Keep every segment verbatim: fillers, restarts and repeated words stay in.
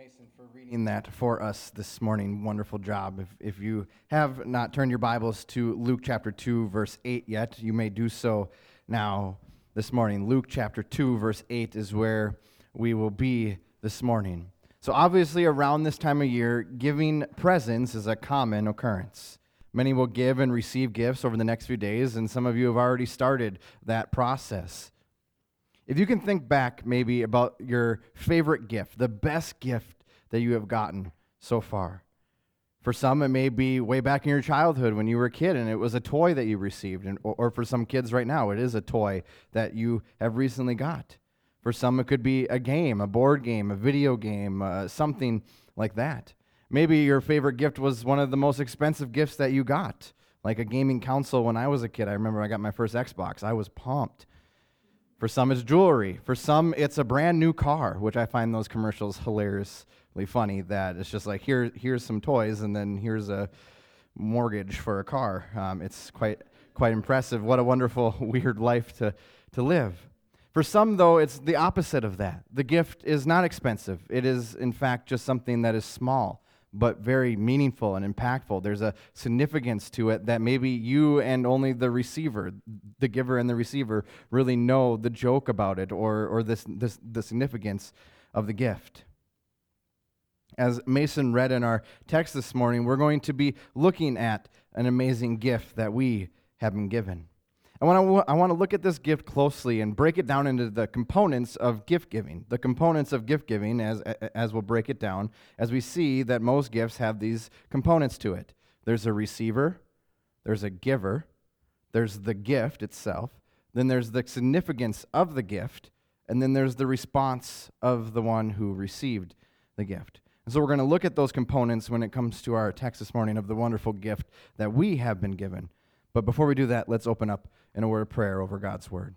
Mason, for reading that for us this morning. Wonderful job. If, if you have not turned your Bibles to Luke chapter two, verse eight yet, you may do so now this morning. Luke chapter two, verse eight is where we will be this morning. So obviously around this time of year, giving presents is a common occurrence. Many will give and receive gifts over the next few days, and some of you have already started that process. If you can think back maybe about your favorite gift, the best gift that you have gotten so far. For some, it may be way back in your childhood when you were a kid and it was a toy that you received. And, or for some kids right now, it is a toy that you have recently got. For some, it could be a game, a board game, a video game, uh, something like that. Maybe your favorite gift was one of the most expensive gifts that you got, like a gaming console when I was a kid. I remember I got my first Xbox. I was pumped. For some, it's jewelry. For some, it's a brand new car, which I find those commercials hilariously funny, that it's just like, here, here's some toys, and then here's a mortgage for a car. Um, it's quite quite impressive. What a wonderful, weird life to, to live. For some, though, it's the opposite of that. The gift is not expensive. It is, in fact, just something that is small, but very meaningful and impactful. There's a significance to it that maybe you and only the receiver, the giver and the receiver, really know the joke about it or or this, this the significance of the gift. As Mason read in our text this morning, we're going to be looking at an amazing gift that we have been given. I want to I want to look at this gift closely and break it down into the components of gift giving. The components of gift giving, as as we'll break it down, as we see that most gifts have these components to it. There's a receiver, there's a giver, there's the gift itself, then there's the significance of the gift, and then there's the response of the one who received the gift. And so we're going to look at those components when it comes to our text this morning of the wonderful gift that we have been given. But before we do that, let's open up in a word of prayer over God's word.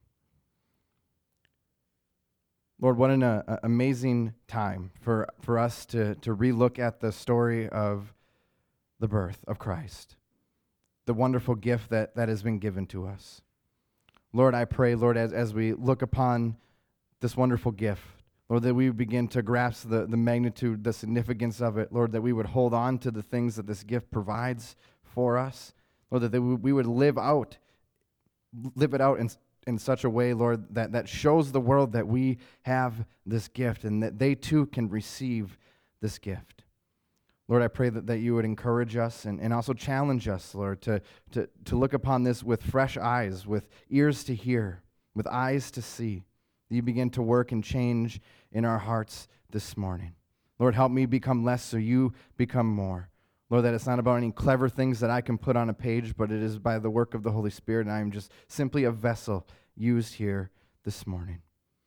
Lord, what an uh, amazing time for, for us to, to relook at the story of the birth of Christ, the wonderful gift that, that has been given to us. Lord, I pray, Lord, as, as we look upon this wonderful gift, Lord, that we would begin to grasp the, the magnitude, the significance of it, Lord, that we would hold on to the things that this gift provides for us, Lord, that they, we would live out live it out in, in such a way, Lord, that, that shows the world that we have this gift and that they too can receive this gift. Lord, I pray that, that you would encourage us and, and also challenge us, Lord, to, to, to look upon this with fresh eyes, with ears to hear, with eyes to see. That you begin to work and change in our hearts this morning. Lord, help me become less so you become more. Lord, that it's not about any clever things that I can put on a page, but it is by the work of the Holy Spirit, and I am just simply a vessel used here this morning.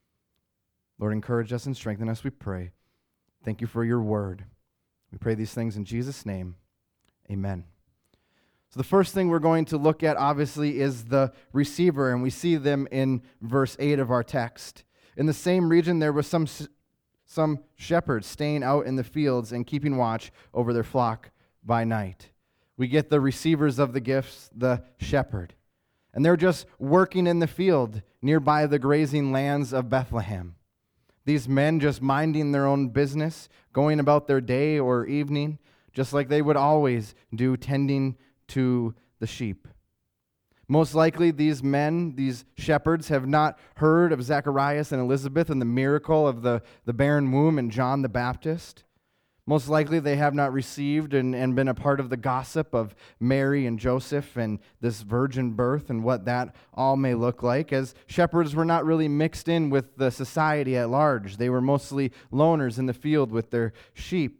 Lord, encourage us and strengthen us, we pray. Thank you for your word. We pray these things in Jesus' name. Amen. So the first thing we're going to look at, obviously, is the receiver, and we see them in verse eight of our text. In the same region, there was some, some shepherds staying out in the fields and keeping watch over their flock by night. We get the receivers of the gifts, the shepherd. And they're just working in the field nearby the grazing lands of Bethlehem. These men just minding their own business, going about their day or evening, just like they would always do, tending to the sheep. Most likely these men, these shepherds, have not heard of Zacharias and Elizabeth and the miracle of the, the barren womb and John the Baptist. Most likely they have not received and, and been a part of the gossip of Mary and Joseph and this virgin birth and what that all may look like, as shepherds were not really mixed in with the society at large. They were mostly loners in the field with their sheep.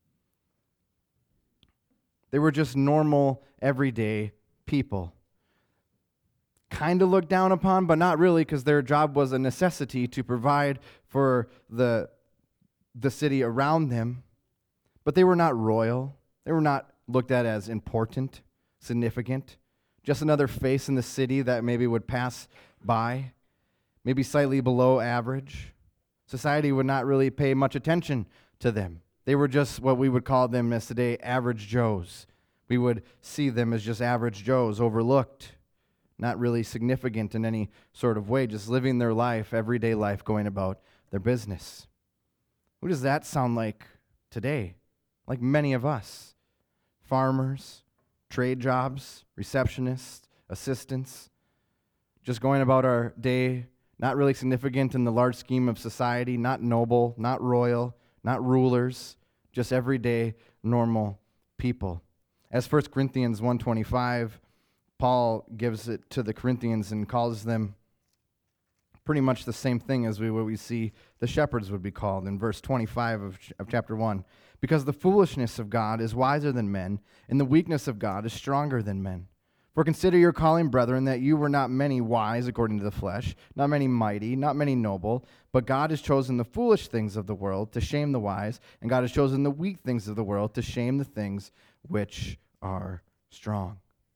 They were just normal, everyday people. Kind of looked down upon, but not really, because their job was a necessity to provide for the, the city around them. But they were not royal. They were not looked at as important, significant. Just another face in the city that maybe would pass by, maybe slightly below average. Society would not really pay much attention to them. They were just what we would call them as today, average Joes. We would see them as just average Joes, overlooked, not really significant in any sort of way, just living their life, everyday life, going about their business. Who does that sound like today? Like many of us. Farmers, trade jobs, receptionists, assistants, just going about our day, not really significant in the large scheme of society, not noble, not royal, not rulers, just everyday, normal people. As First Corinthians one twenty-five, Paul gives it to the Corinthians and calls them pretty much the same thing as we what we see the shepherds would be called in verse twenty-five of, of chapter one. Because the foolishness of God is wiser than men, and the weakness of God is stronger than men. For consider your calling, brethren, that you were not many wise according to the flesh, not many mighty, not many noble, but God has chosen the foolish things of the world to shame the wise, and God has chosen the weak things of the world to shame the things which are strong.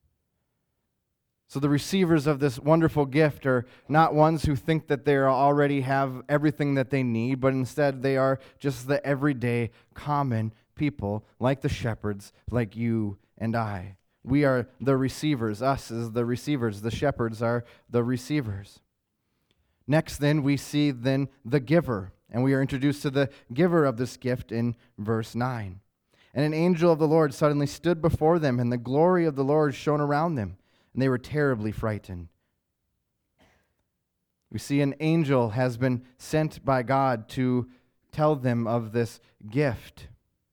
So the receivers of this wonderful gift are not ones who think that they already have everything that they need, but instead they are just the everyday, common people, like the shepherds, like you and I. We are the receivers. Us as the receivers. The shepherds are the receivers. Next, then, we see then the giver, and we are introduced to the giver of this gift in verse nine. And an angel of the Lord suddenly stood before them, and the glory of the Lord shone around them, and they were terribly frightened. We see an angel has been sent by God to tell them of this gift.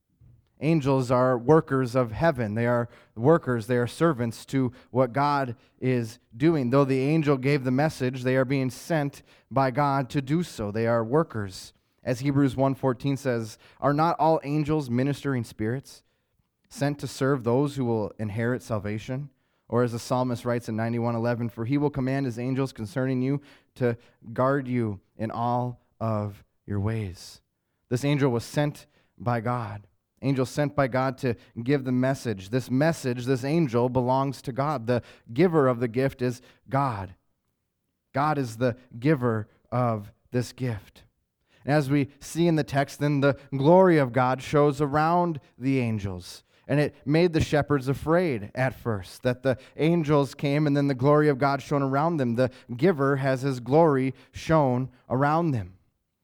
Angels are workers of heaven. They are workers, they are servants to what God is doing. Though the angel gave the message, they are being sent by God to do so. They are workers. As Hebrews one fourteen says, are not all angels ministering spirits sent to serve those who will inherit salvation? Or as the psalmist writes in ninety-one eleven, for he will command his angels concerning you to guard you in all of your ways. This angel was sent by God. Angel sent by God to give the message. This message, this angel, belongs to God. The giver of the gift is God. God is the giver of this gift. And as we see in the text, then the glory of God shows around the angels. And it made the shepherds afraid at first, that the angels came and then the glory of God shone around them. The giver has his glory shown around them.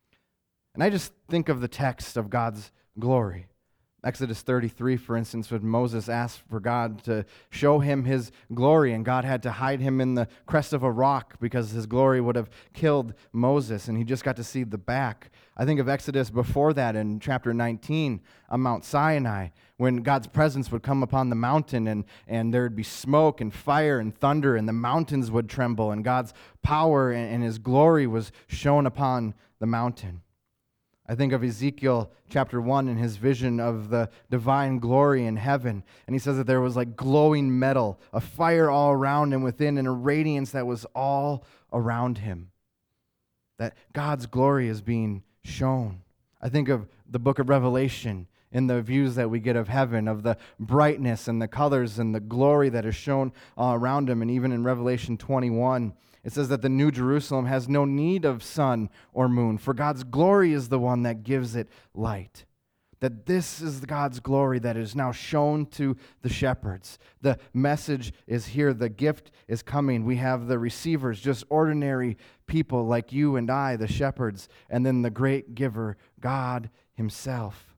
And I just think of the text of God's glory. Exodus thirty-three, for instance, when Moses asked for God to show him his glory, and God had to hide him in the crest of a rock because his glory would have killed Moses, and he just got to see the back. I think of Exodus before that in chapter nineteen on Mount Sinai, when God's presence would come upon the mountain, and, and there would be smoke and fire and thunder, and the mountains would tremble, and God's power and, and his glory was shown upon the mountain. I think of Ezekiel chapter one and his vision of the divine glory in heaven. And he says that there was like glowing metal, a fire all around and within, and a radiance that was all around him. That God's glory is being shown. I think of the book of Revelation in the views that we get of heaven, of the brightness and the colors and the glory that is shown all around him. And even in Revelation twenty-one, it says that the New Jerusalem has no need of sun or moon, for God's glory is the one that gives it light. That this is God's glory that is now shown to the shepherds. The message is here. The gift is coming. We have the receivers, just ordinary people like you and I, the shepherds, and then the great giver, God himself,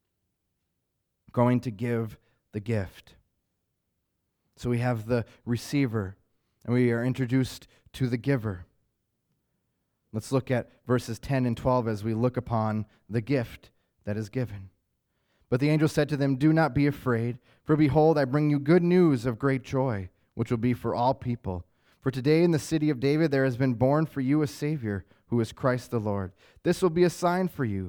going to give the gift. So we have the receiver, and we are introduced to the giver. Let's look at verses ten and twelve as we look upon the gift that is given. But the angel said to them, do not be afraid, for behold, I bring you good news of great joy, which will be for all people. For today in the city of David there has been born for you a Savior, who is Christ the Lord. This will be a sign for you.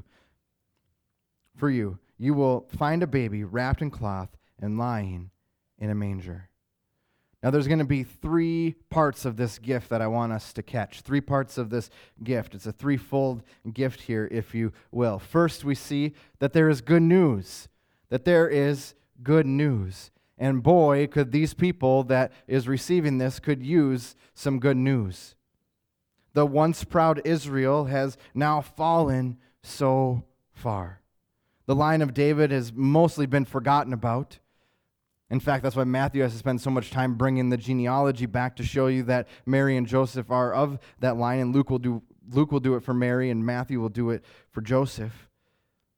For you, you will find a baby wrapped in cloth and lying in a manger. Now, there's going to be three parts of this gift that I want us to catch. Three parts of this gift. It's a threefold gift here, if you will. First, we see that there is good news. That there is good news. And boy, could these people that is receiving this could use some good news. The once proud Israel has now fallen so far. The line of David has mostly been forgotten about. In fact, that's why Matthew has to spend so much time bringing the genealogy back to show you that Mary and Joseph are of that line, and Luke will do Luke will do it for Mary, and Matthew will do it for Joseph.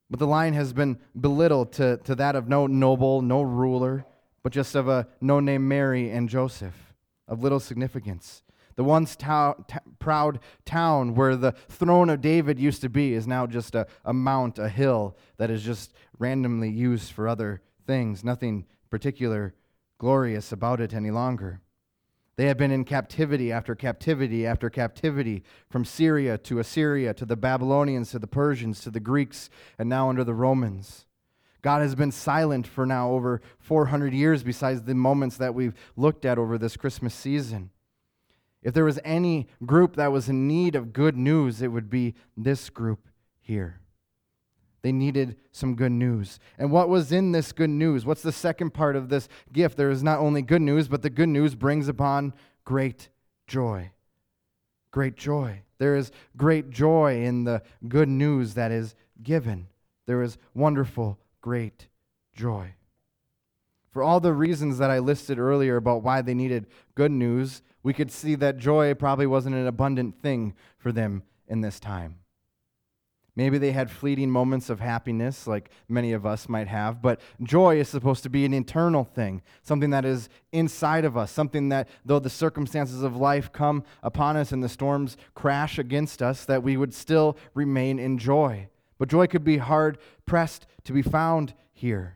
But the line has been belittled to, to that of no noble, no ruler, but just of a no-name Mary and Joseph, of little significance. The once tow- t- proud town where the throne of David used to be is now just a, a mount, a hill that is just randomly used for other things. Nothing particular glorious about it any longer. They have been in captivity after captivity after captivity, from Syria to Assyria to the Babylonians to the Persians to the Greeks, and now under the Romans. God has been silent for now over four hundred years, besides the moments that we've looked at over this Christmas season. If there was any group that was in need of good news, it would be this group here. They needed some good news. And what was in this good news? What's the second part of this gift? There is not only good news, but the good news brings upon great joy. Great joy. There is great joy in the good news that is given. There is wonderful, great joy. For all the reasons that I listed earlier about why they needed good news, we could see that joy probably wasn't an abundant thing for them in this time. Maybe they had fleeting moments of happiness like many of us might have, but joy is supposed to be an internal thing, something that is inside of us, something that though the circumstances of life come upon us and the storms crash against us, that we would still remain in joy. But joy could be hard pressed to be found here.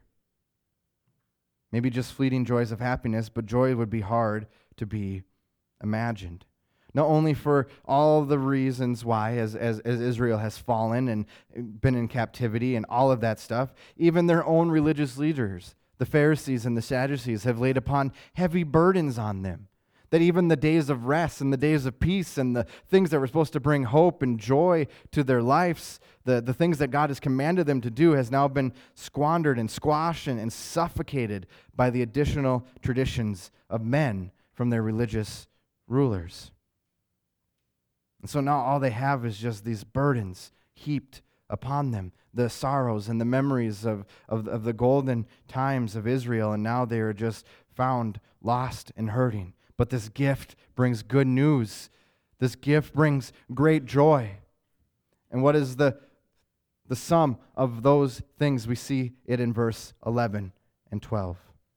Maybe just fleeting joys of happiness, but joy would be hard to be imagined. Not only for all the reasons why, as, as, as Israel has fallen and been in captivity and all of that stuff, even their own religious leaders, the Pharisees and the Sadducees, have laid upon heavy burdens on them. That even the days of rest and the days of peace and the things that were supposed to bring hope and joy to their lives, the, the things that God has commanded them to do, has now been squandered and squashed and, and suffocated by the additional traditions of men from their religious rulers. And so now all they have is just these burdens heaped upon them, the sorrows and the memories of, of, of the golden times of Israel, and now they are just found lost and hurting. But this gift brings good news. This gift brings great joy. And what is the, the sum of those things? We see it in verse eleven and twelve.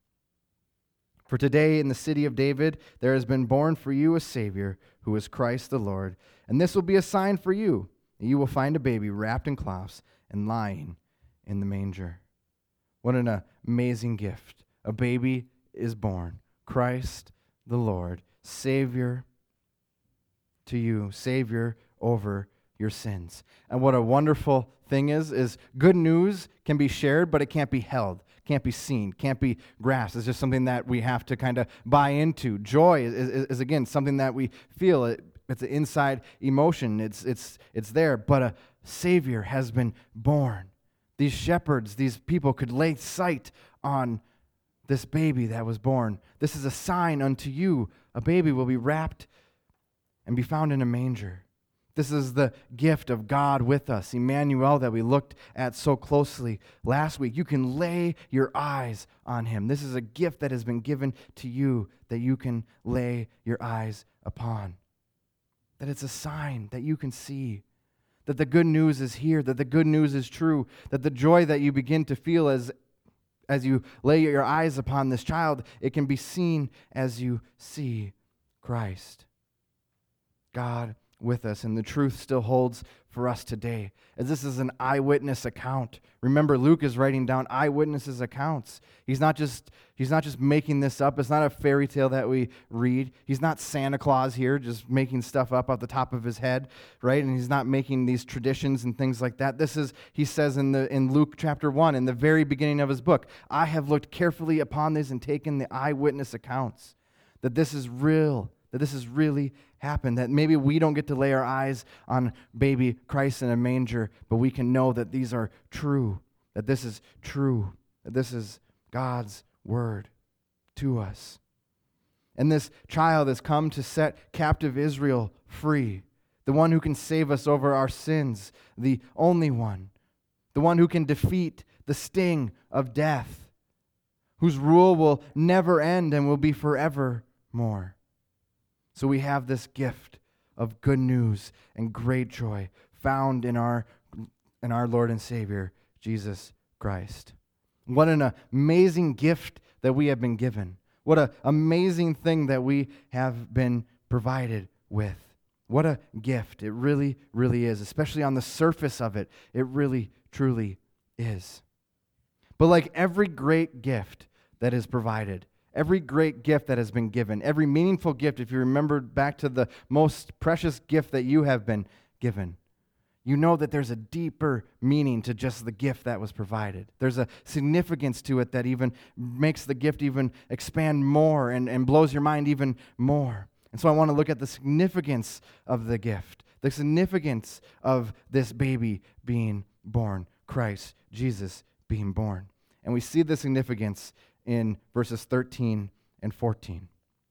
For today in the city of David there has been born for you a Savior, who is Christ the Lord. And this will be a sign for you. You will find a baby wrapped in cloths and lying in the manger. What an amazing gift. A baby is born. Christ the Lord, Savior to you, Savior over your sins. And what a wonderful thing is, is good news can be shared, but it can't be held, can't be seen, can't be grasped. It's just something that we have to kind of buy into. Joy is, is, is again, something that we feel. It, it's an inside emotion. It's, it's, it's there, but a Savior has been born. These shepherds, these people could lay sight on this baby that was born. This is a sign unto you. A baby will be wrapped and be found in a manger. This is the gift of God with us, Emmanuel, that we looked at so closely last week. You can lay your eyes on him. This is a gift that has been given to you that you can lay your eyes upon. That it's a sign that you can see. That the good news is here, that the good news is true, that the joy that you begin to feel as As you lay your eyes upon this child, it can be seen as you see Christ. God with us, and the truth still holds for us today, as this is an eyewitness account. Remember, Luke is writing down eyewitnesses' accounts. He's not just he's not just making this up. It's not a fairy tale that we read. He's not Santa Claus here, just making stuff up off the top of his head, right? And he's not making these traditions and things like that. This is, he says in the in Luke chapter one, in the very beginning of his book, I have looked carefully upon this and taken the eyewitness accounts, that this is real, that this has really happened, that maybe we don't get to lay our eyes on baby Christ in a manger, but we can know that these are true, that this is true, that this is God's word to us. And this child has come to set captive Israel free, the one who can save us over our sins, the only one, the one who can defeat the sting of death, whose rule will never end and will be forevermore. So we have this gift of good news and great joy found in our in our Lord and Savior, Jesus Christ. What an amazing gift that we have been given. What an amazing thing that we have been provided with. What a gift. It really, really is. Especially on the surface of it, it really, truly is. But like every great gift that is provided, every great gift that has been given, every meaningful gift, if you remember back to the most precious gift that you have been given, you know that there's a deeper meaning to just the gift that was provided. There's a significance to it that even makes the gift even expand more and, and blows your mind even more. And so I want to look at the significance of the gift, the significance of this baby being born, Christ, Jesus being born. And we see the significance in verses thirteen and fourteen.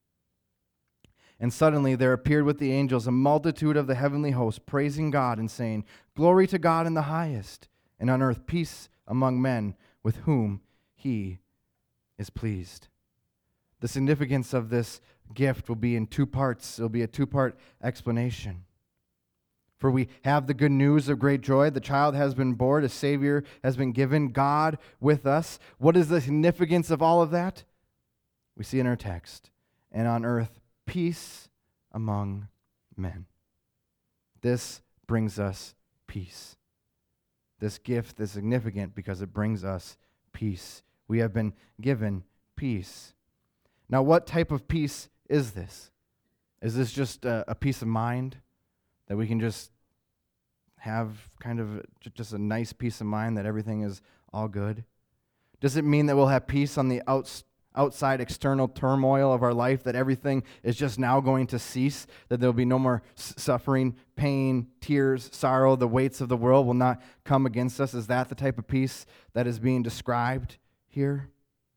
And suddenly there appeared with the angels a multitude of the heavenly host, praising God and saying, "Glory to God in the highest, and on earth peace among men with whom he is pleased." The significance of this gift will be in two parts. It'll be a two-part explanation. For we have the good news of great joy. The child has been born, a Savior has been given, God with us. What is the significance of all of that? We see in our text. And on earth, peace among men. This brings us peace. This gift is significant because it brings us peace. We have been given peace. Now, what type of peace is this? Is this just a, a peace of mind that we can just have kind of just a nice peace of mind that everything is all good? Does it mean that we'll have peace on the outs, outside external turmoil of our life, that everything is just now going to cease, that there will be no more suffering, pain, tears, sorrow, the weights of the world will not come against us? Is that the type of peace that is being described here?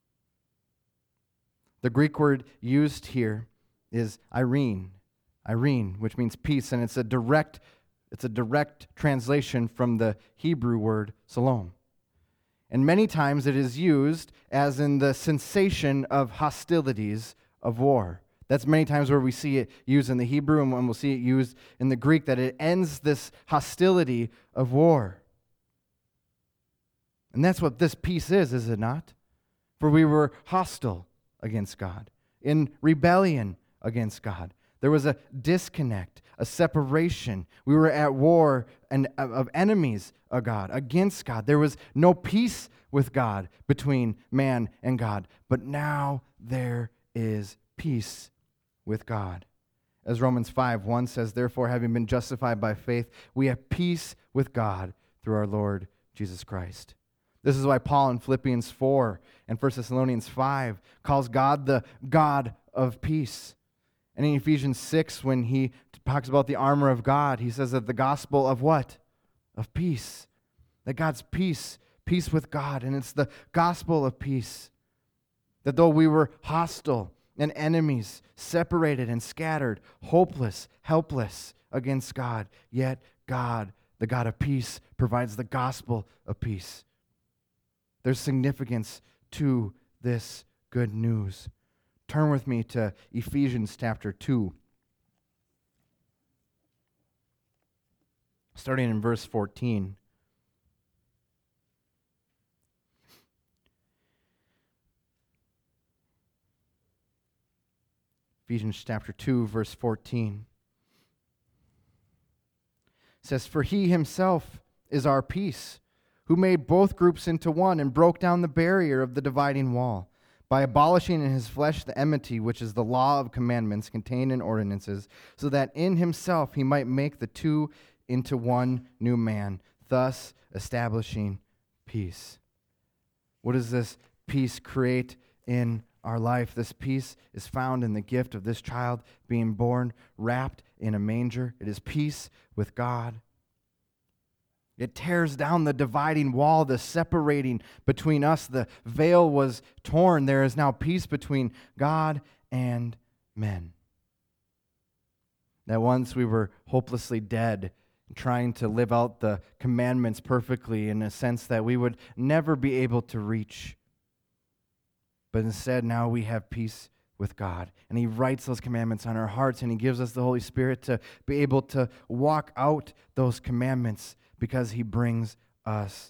The Greek word used here is eirene, eirene, which means peace, and it's a direct, it's a direct translation from the Hebrew word shalom. And many times it is used as in the cessation of hostilities of war. That's many times where we see it used in the Hebrew, and when we'll see it used in the Greek, that it ends this hostility of war. And that's what this peace is, is it not? For we were hostile against God, in rebellion against God. There was a disconnect, a separation. We were at war and of enemies of God, against God. There was no peace with God between man and God. But now there is peace with God. As Romans five one says, "Therefore, having been justified by faith, we have peace with God through our Lord Jesus Christ." This is why Paul in Philippians four and First Thessalonians five calls God the God of peace. And in Ephesians six, when he talks about the armor of God, he says that the gospel of what? Of peace. That God's peace, peace with God. And it's the gospel of peace. That though we were hostile and enemies, separated and scattered, hopeless, helpless against God, yet God, the God of peace, provides the gospel of peace. There's significance to this good news. Turn with me to Ephesians chapter two. Starting in verse fourteen. Ephesians chapter two, verse fourteen. It says, "For he himself is our peace, who made both groups into one and broke down the barrier of the dividing wall, by abolishing in his flesh the enmity, which is the law of commandments contained in ordinances, so that in himself he might make the two into one new man, thus establishing peace." What does this peace create in our life? This peace is found in the gift of this child being born, wrapped in a manger. It is peace with God. It tears down the dividing wall, the separating between us. The veil was torn. There is now peace between God and men. That once we were hopelessly dead, trying to live out the commandments perfectly in a sense that we would never be able to reach. But instead, now we have peace with God. And he writes those commandments on our hearts, and he gives us the Holy Spirit to be able to walk out those commandments, because he brings us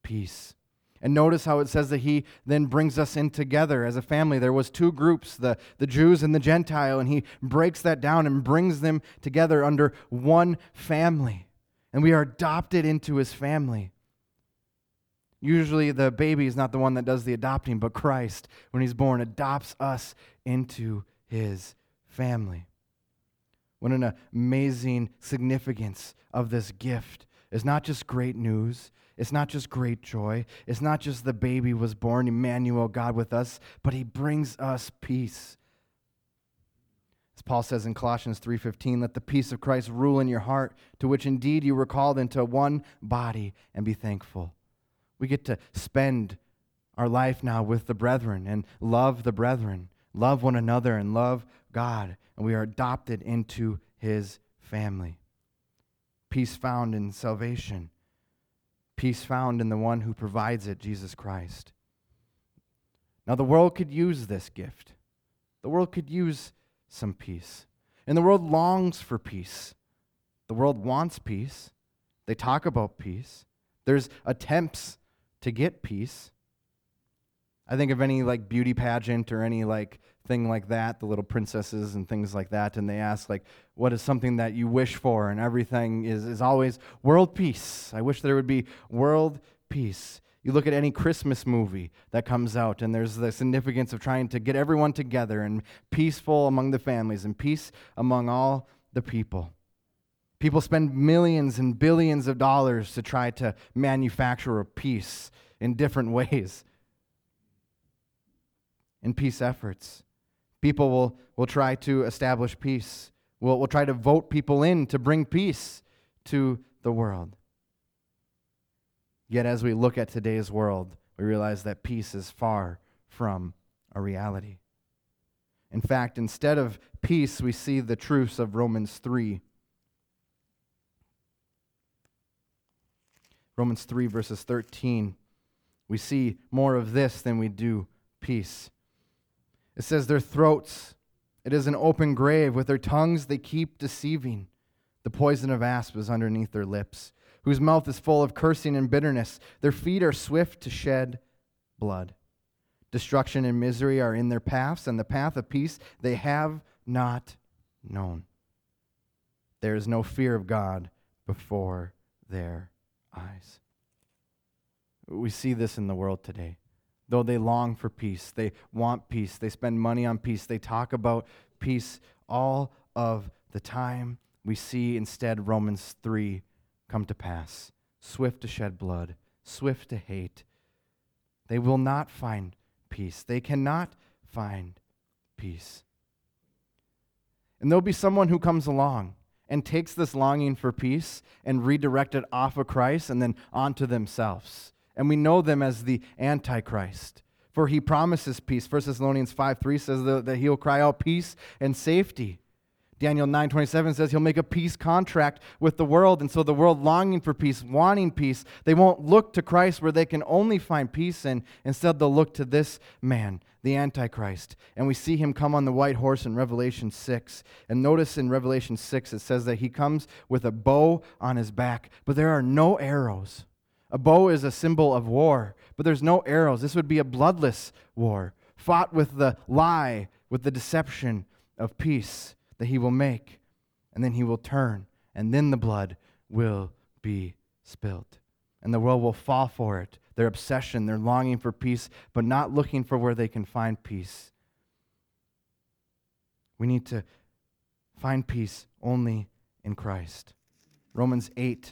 peace. And notice how it says that he then brings us in together as a family. There was two groups, the, the Jews and the Gentile, and he breaks that down and brings them together under one family. And we are adopted into his family. Usually the baby is not the one that does the adopting, but Christ, when he's born, adopts us into his family. What an amazing significance of this gift. It's not just great news. It's not just great joy. It's not just the baby was born, Emmanuel, God with us, but he brings us peace. As Paul says in Colossians three fifteen, let the peace of Christ rule in your heart, to which indeed you were called into one body, and be thankful. We get to spend our life now with the brethren and love the brethren, love one another and love God, and we are adopted into his family. Peace found in salvation. Peace found in the one who provides it, Jesus Christ. Now, the world could use this gift. The world could use some peace. And the world longs for peace. The world wants peace. They talk about peace. There's attempts to get peace. I think of any like beauty pageant or any like thing like that, the little princesses and things like that, and they ask like, what is something that you wish for? And everything is, is always world peace. I wish there would be world peace. You look at any Christmas movie that comes out, and there's the significance of trying to get everyone together and peaceful among the families and peace among all the people. People spend millions and billions of dollars to try to manufacture a peace in different ways. In peace efforts. People will, will try to establish peace. We'll, we'll try to vote people in to bring peace to the world. Yet as we look at today's world, we realize that peace is far from a reality. In fact, instead of peace, we see the truths of Romans three. Romans three, verses thirteen. We see more of this than we do peace. It says, their throats, it is an open grave. With their tongues they keep deceiving. The poison of asp is underneath their lips, whose mouth is full of cursing and bitterness. Their feet are swift to shed blood. Destruction and misery are in their paths, and the path of peace they have not known. There is no fear of God before their eyes. We see this in the world today. Though they long for peace, they want peace, they spend money on peace, they talk about peace all of the time, we see instead Romans three come to pass. Swift to shed blood, swift to hate. They will not find peace. They cannot find peace. And there'll be someone who comes along and takes this longing for peace and redirect it off of Christ and then onto themselves. And we know them as the Antichrist. For he promises peace. First Thessalonians five three says that he'll cry out peace and safety. Daniel nine twenty-seven says he'll make a peace contract with the world. And so the world longing for peace, wanting peace, they won't look to Christ where they can only find peace. And instead they'll look to this man, the Antichrist. And we see him come on the white horse in Revelation six. And notice in Revelation six it says that he comes with a bow on his back. But there are no arrows. A bow is a symbol of war, but there's no arrows. This would be a bloodless war, fought with the lie, with the deception of peace that he will make. And then he will turn, and then the blood will be spilled. And the world will fall for it. Their obsession, their longing for peace, but not looking for where they can find peace. We need to find peace only in Christ. Romans eight.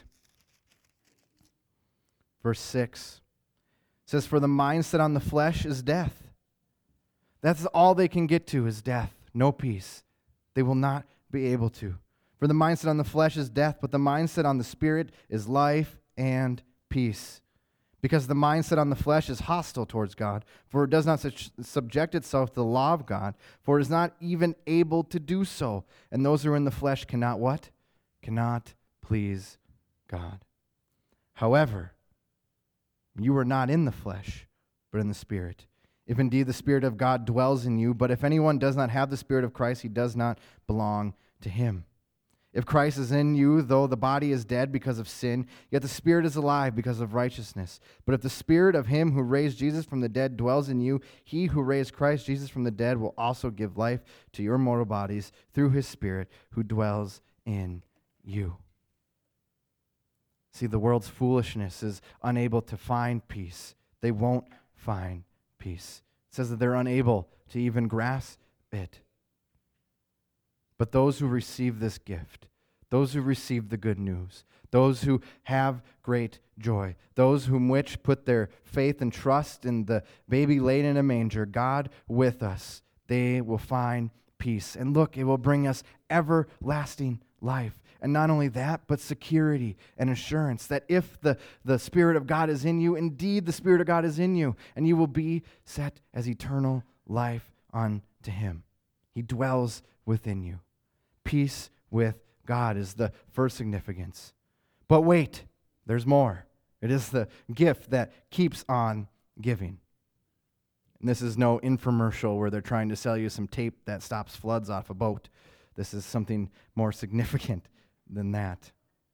Verse six says, for the mind set on the flesh is death. That's all they can get to is death, no peace. They will not be able to. For the mindset on the flesh is death, but the mindset on the spirit is life and peace. Because the mindset on the flesh is hostile towards God, for it does not su- subject itself to the law of God, for it is not even able to do so. And those who are in the flesh cannot what? Cannot please God. However, you are not in the flesh, but in the Spirit. If indeed the Spirit of God dwells in you, but if anyone does not have the Spirit of Christ, he does not belong to him. If Christ is in you, though the body is dead because of sin, yet the Spirit is alive because of righteousness. But if the Spirit of him who raised Jesus from the dead dwells in you, he who raised Christ Jesus from the dead will also give life to your mortal bodies through his Spirit who dwells in you. See, the world's foolishness is unable to find peace. They won't find peace. It says that they're unable to even grasp it. But those who receive this gift, those who receive the good news, those who have great joy, those whom which put their faith and trust in the baby laid in a manger, God with us, they will find peace. And look, it will bring us everlasting life. And not only that, but security and assurance that if the, the Spirit of God is in you, indeed the Spirit of God is in you, and you will be set as eternal life unto him. He dwells within you. Peace with God is the first significance. But wait, there's more. It is the gift that keeps on giving. And this is no infomercial where they're trying to sell you some tape that stops floods off a boat. This is something more significant than that.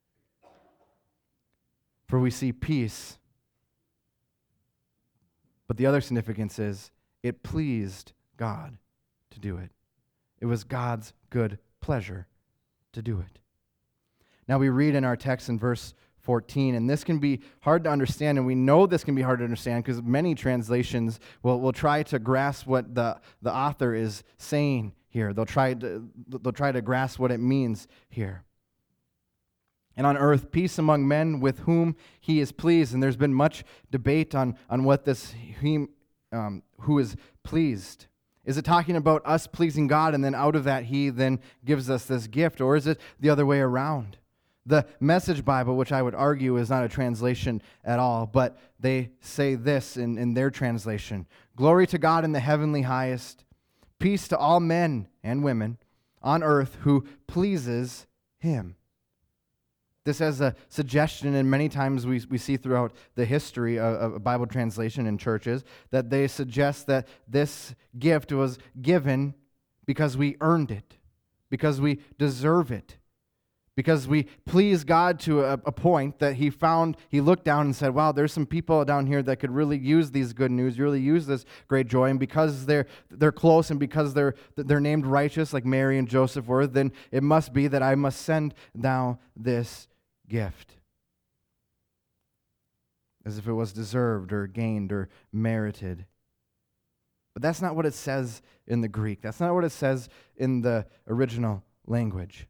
For we see peace, but the other significance is it pleased God to do it. It was God's good pleasure to do it. Now we read in our text in verse fourteen, and this can be hard to understand, and we know this can be hard to understand because many translations will, will try to grasp what the, the author is saying here. They'll try to, they'll try to grasp what it means here. And on earth, peace among men with whom he is pleased. And there's been much debate on, on what this, he, um, who is pleased. Is it talking about us pleasing God, and then out of that he then gives us this gift? Or is it the other way around? The Message Bible, which I would argue is not a translation at all, but they say this in, in their translation. Glory to God in the heavenly highest, peace to all men and women on earth who pleases him. This as a suggestion, and many times we, we see throughout the history of, of Bible translation in churches, that they suggest that this gift was given because we earned it, because we deserve it, because we please God to a, a point that he found, he looked down and said, wow, there's some people down here that could really use these good news, really use this great joy, and because they're they're close and because they're they're named righteous like Mary and Joseph were, then it must be that I must send down this gift as if it was deserved or gained or merited. But that's not what it says in the Greek. That's not what it says in the original language.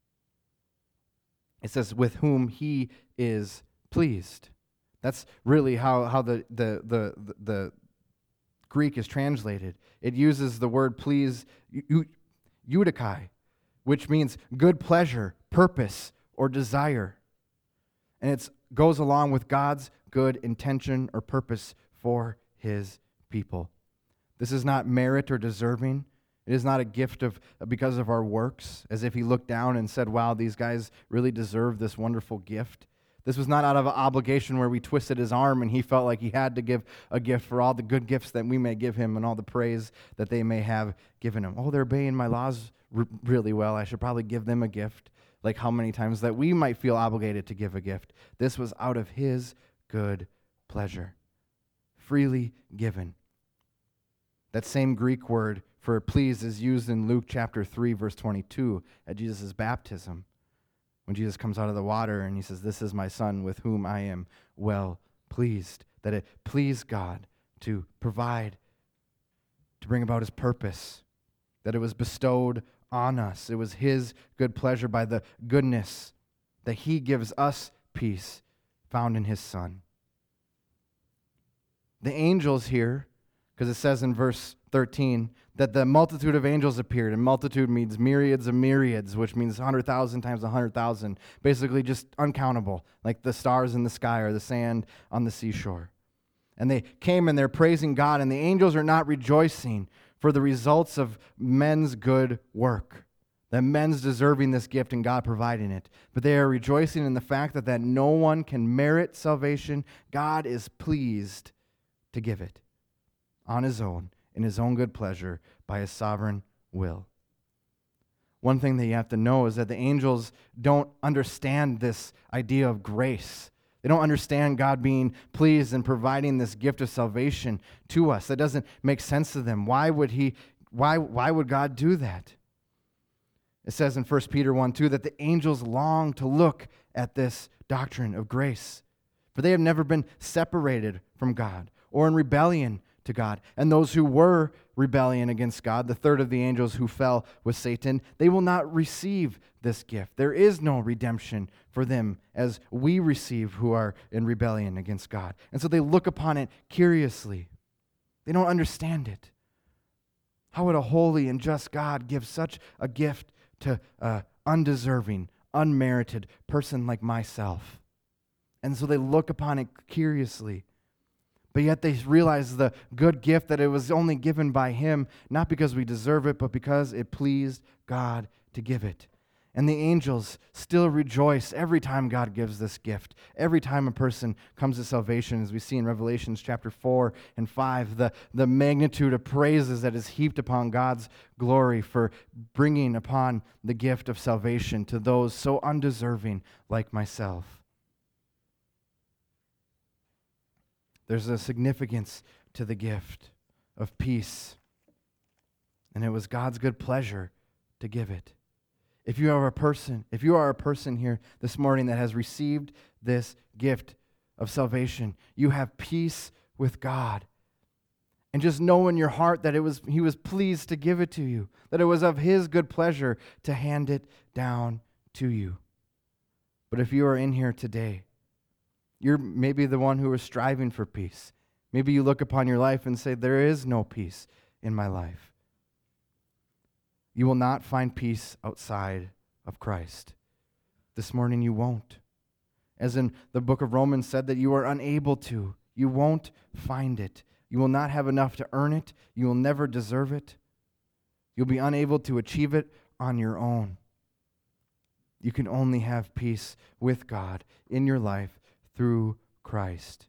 It says, with whom he is pleased. That's really how, how the, the, the, the Greek is translated. It uses the word please, eudikai, which means good pleasure, purpose, or desire. And it goes along with God's good intention or purpose for his people. This is not merit or deserving. It is not a gift of because of our works, as if he looked down and said, wow, these guys really deserve this wonderful gift. This was not out of an obligation where we twisted his arm and he felt like he had to give a gift for all the good gifts that we may give him and all the praise that they may have given him. Oh, they're obeying my laws r- really well. I should probably give them a gift. Like how many times that we might feel obligated to give a gift. This was out of his good pleasure, freely given. That same Greek word for please is used in Luke chapter three, verse twenty-two, at Jesus' baptism, when Jesus comes out of the water and he says, this is my son with whom I am well pleased. That it pleased God to provide, to bring about his purpose, that it was bestowed on us. It was his good pleasure by the goodness that he gives us peace found in his Son. The angels here, because it says in verse thirteen that the multitude of angels appeared, and multitude means myriads of myriads, which means one hundred thousand times one hundred thousand, basically just uncountable, like the stars in the sky or the sand on the seashore. And they came and they're praising God, and the angels are not rejoicing for the results of men's good work, that men's deserving this gift and God providing it. But they are rejoicing in the fact that, that no one can merit salvation. God is pleased to give it on his own, in his own good pleasure, by his sovereign will. one thing that you have to know is that the angels don't understand this idea of grace. They don't understand God being pleased and providing this gift of salvation to us. That doesn't make sense to them. Why would he, why, why would God do that? It says in First Peter one two that the angels long to look at this doctrine of grace, for they have never been separated from God or in rebellion to God. And those who were rebellion against God, the third of the angels who fell with Satan, they will not receive this gift. There is no redemption for them as we receive who are in rebellion against God. And so they look upon it curiously. They don't understand it. How would a holy and just God give such a gift to an undeserving, unmerited person like myself? And so they look upon it curiously. But yet they realize the good gift that it was only given by him, not because we deserve it, but because it pleased God to give it. And the angels still rejoice every time God gives this gift. Every time a person comes to salvation, as we see in Revelations chapter four and five, the, the magnitude of praises that is heaped upon God's glory for bringing upon the gift of salvation to those so undeserving like myself. There's a significance to the gift of peace, and it was God's good pleasure to give it. If you are a person, if you are a person here this morning that has received this gift of salvation, you have peace with God. And just know in your heart that it was he was pleased to give it to you, that it was of his good pleasure to hand it down to you. But if you are in here today, you're maybe the one who is striving for peace. Maybe you look upon your life and say, there is no peace in my life. You will not find peace outside of Christ. This morning you won't. As in the book of Romans said that you are unable to. You won't find it. You will not have enough to earn it. You will never deserve it. You'll be unable to achieve it on your own. You can only have peace with God in your life through Christ.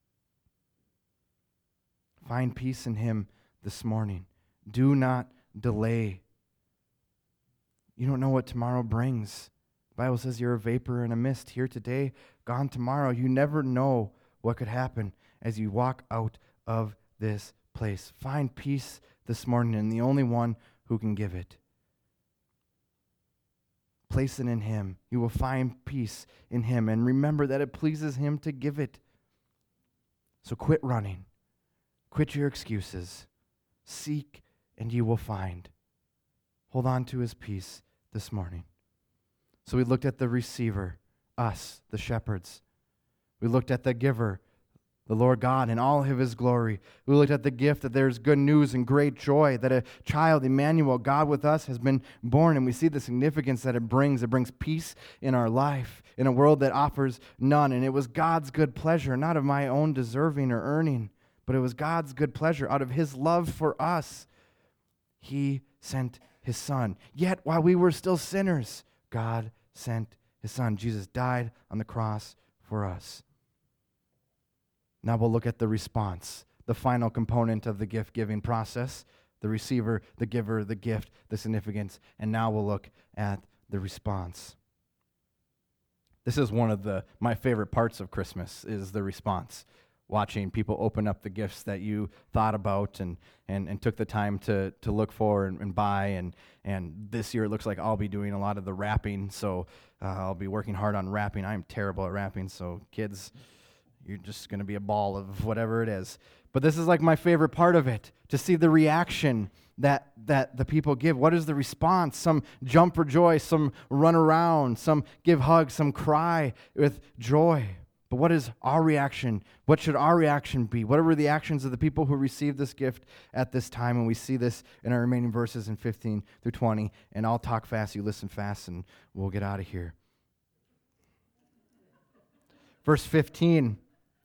Find peace in him this morning. Do not delay. You don't know what tomorrow brings. The Bible says you're a vapor and a mist, here today, gone tomorrow. You never know what could happen as you walk out of this place. Find peace this morning in the only one who can give it. Place it in him. You will find peace in him. And remember that it pleases him to give it. So quit running. Quit your excuses. Seek and you will find. Hold on to his peace this morning. So we looked at the receiver, us, the shepherds. We looked at the giver, the Lord God, in all of his glory. We looked at the gift that there's good news and great joy, that a child, Emmanuel, God with us, has been born. And we see the significance that it brings. It brings peace in our life, in a world that offers none. And it was God's good pleasure, not of my own deserving or earning, but it was God's good pleasure out of his love for us. He sent his son. Yet while we were still sinners, God sent his son. Jesus died on the cross for us. Now we'll look at the response, the final component of the gift-giving process, the receiver, the giver, the gift, the significance, and now we'll look at the response. This is one of the my favorite parts of Christmas, is the response. Watching people open up the gifts that you thought about and and, and took the time to to look for and, and buy. And, and this year it looks like I'll be doing a lot of the wrapping, so uh, I'll be working hard on wrapping. I'm terrible at wrapping, so kids, you're just going to be a ball of whatever it is. But this is like my favorite part of it, to see the reaction that that the people give. What is the response? Some jump for joy, some run around, some give hugs, some cry with joy. But what is our reaction? What should our reaction be? What are the actions of the people who received this gift at this time? And we see this in our remaining verses in fifteen through twenty. And I'll talk fast, you listen fast, and we'll get out of here. Verse fifteen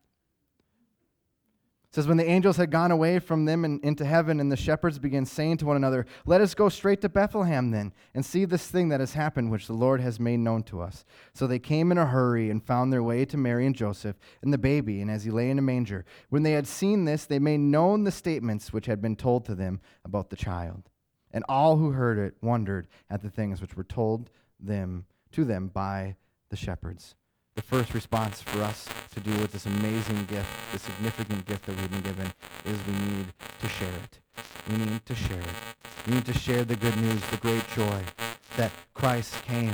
says, when the angels had gone away from them and into heaven, and the shepherds began saying to one another, let us go straight to Bethlehem then, and see this thing that has happened, which the Lord has made known to us. So they came in a hurry and found their way to Mary and Joseph and the baby, and as he lay in a manger. When they had seen this, they made known the statements which had been told to them about the child. And all who heard it wondered at the things which were told them to them by the shepherds. The first response for us to do with this amazing gift, the significant gift that we've been given, is we need to share it. We need to share it. We need to share the good news, the great joy that Christ came,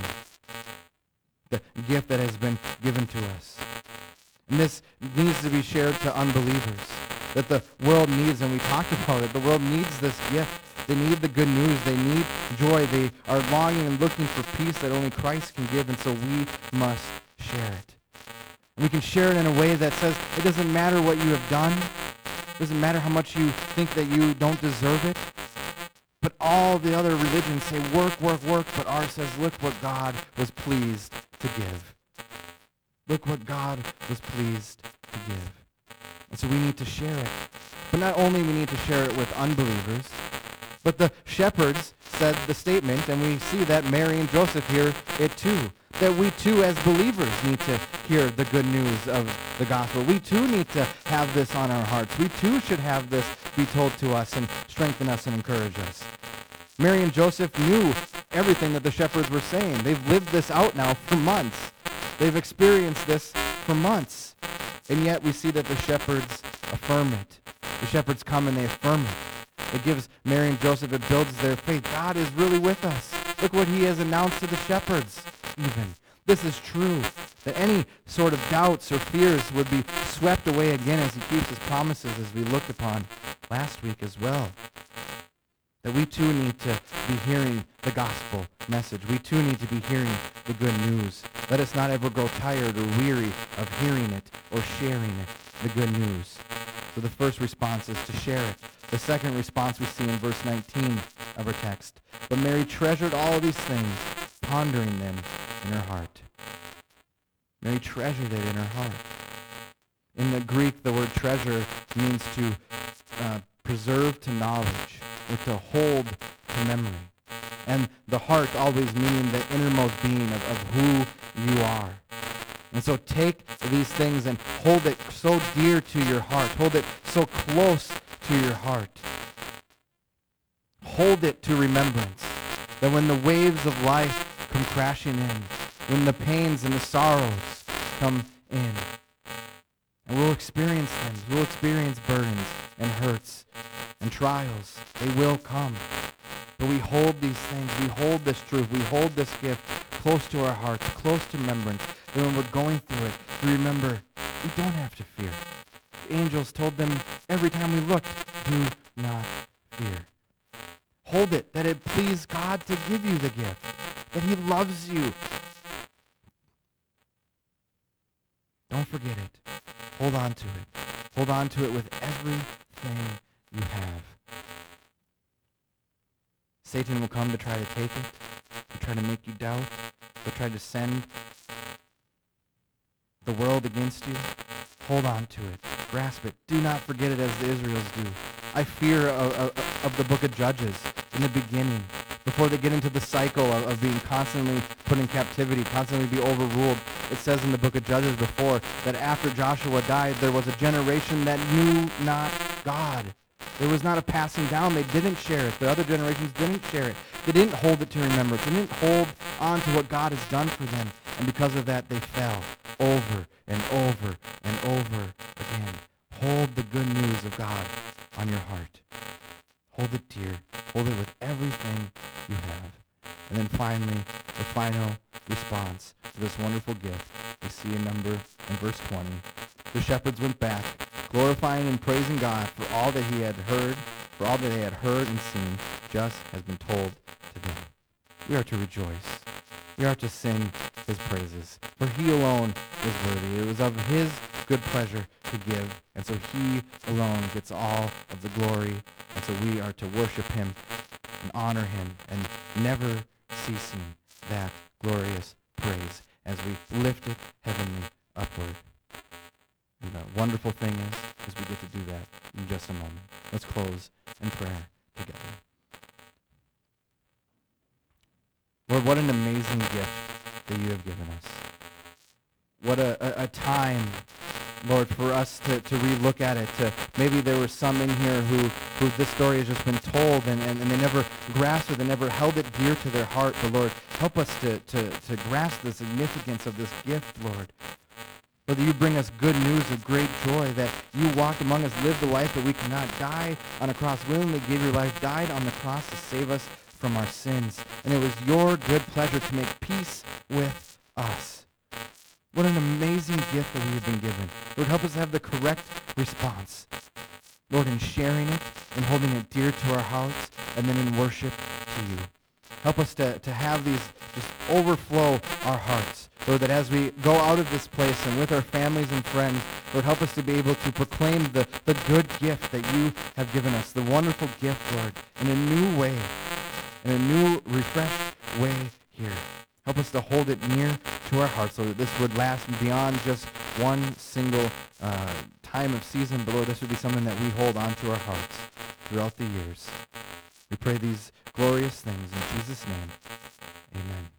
the gift that has been given to us. And this needs to be shared to unbelievers, that the world needs, and we talked about it, the world needs this gift. They need the good news. They need joy. They are longing and looking for peace that only Christ can give, and so we must share it. And we can share it in a way that says it doesn't matter what you have done. It doesn't matter how much you think that you don't deserve it. But all the other religions say work, work, work, but ours says look what God was pleased to give. Look what God was pleased to give. And so we need to share it. But not only we need to share it with unbelievers, but the shepherds said the statement, and we see that Mary and Joseph hear it too, that we too as believers need to hear the good news of the gospel. We too need to have this on our hearts. We too should have this be told to us and strengthen us and encourage us. Mary and Joseph knew everything that the shepherds were saying. They've lived this out now for months. They've experienced this for months. And yet we see that the shepherds affirm it. The shepherds come and they affirm it. It gives Mary and Joseph, it builds their faith. God is really with us. Look what he has announced to the shepherds even. This is true, that any sort of doubts or fears would be swept away again as he keeps his promises, as we looked upon last week as well. That we too need to be hearing the gospel message. We too need to be hearing the good news. Let us not ever grow tired or weary of hearing it or sharing it, the good news. So the first response is to share it. The second response we see in verse nineteen of our text. But Mary treasured all these things, pondering them in her heart. Mary treasured it in her heart. In the Greek, the word treasure means to uh, preserve to knowledge or to hold to memory. And the heart always meaning the innermost being of, of who you are. And so take these things and hold it so dear to your heart. Hold it so close to your heart. Hold it to remembrance. That when the waves of life come crashing in, when the pains and the sorrows come in, and we'll experience them. We'll experience burdens and hurts and trials. They will come. But we hold these things. We hold this truth. We hold this gift close to our hearts, close to remembrance. And when we're going through it, we remember we don't have to fear. The angels told them every time we looked, do not fear. Hold it, that it pleased God to give you the gift, that he loves you. Don't forget it. Hold on to it. Hold on to it with everything you have. Satan will come to try to take it, to try to make you doubt, to try to send the world against you. Hold on to it. Grasp it. Do not forget it as the Israels do. I fear of, of, of the book of Judges in the beginning, before they get into the cycle of, of being constantly put in captivity, constantly be overruled. It says in the book of Judges before that after Joshua died, there was a generation that knew not God. There was not a passing down. They didn't share it. The other generations didn't share it. They didn't hold it to remembrance. They didn't hold on to what God has done for them. And because of that, they fell over and over and over again. Hold the good news of God on your heart. Hold it dear. Hold it with everything you have. And then finally, the final response to this wonderful gift we see in number in verse twenty. The shepherds went back, glorifying and praising God for all that he had heard, for all that they had heard and seen, just has been told to them. We are to rejoice. We are to sing his praises, for he alone is worthy. It was of his good pleasure to give, and so he alone gets all of the glory, and so we are to worship him and honor him and never ceasing that glorious praise as we lift it heavenly upward. And the wonderful thing is, is we get to do that in just a moment. Let's close in prayer together. Lord, what an amazing gift that you have given us. What a, a, a time Lord, for us to, to relook at it. To, maybe there were some in here who, who this story has just been told and, and, and they never grasped or they never held it dear to their heart. But Lord, help us to, to, to grasp the significance of this gift, Lord. Lord, that you bring us good news of great joy, that you walked among us, lived the life that we could not, die on a cross, willingly gave your life, died on the cross to save us from our sins. And it was your good pleasure to make peace with us. What an amazing gift that we have been given. Lord, help us have the correct response. Lord, in sharing it, in holding it dear to our hearts, and then in worship to you. Help us to, to have these just overflow our hearts. Lord, that as we go out of this place and with our families and friends, Lord, help us to be able to proclaim the, the good gift that you have given us, the wonderful gift, Lord, in a new way, in a new, refreshed way here. Help us to hold it near to our hearts, Lord, that this would last beyond just one single uh, time of season, but Lord, this would be something that we hold on to our hearts throughout the years. We pray these glorious things in Jesus' name. Amen.